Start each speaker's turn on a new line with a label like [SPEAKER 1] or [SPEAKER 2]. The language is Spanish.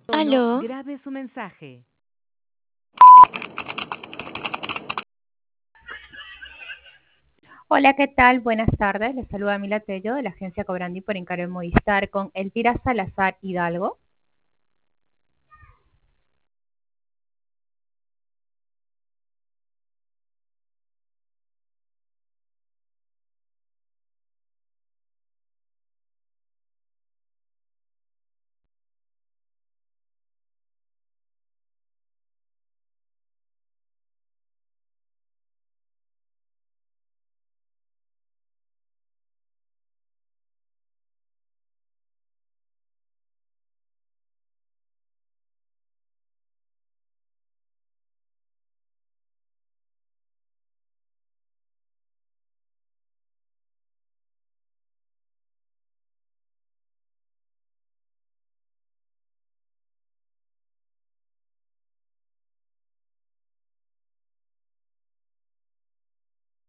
[SPEAKER 1] Tono,
[SPEAKER 2] Aló,
[SPEAKER 1] grabe su mensaje.
[SPEAKER 3] Hola, ¿qué tal? Buenas tardes. Les saluda Mila Tello de la agencia Cobrandi por encargo de Movistar con Elvira Salazar Hidalgo.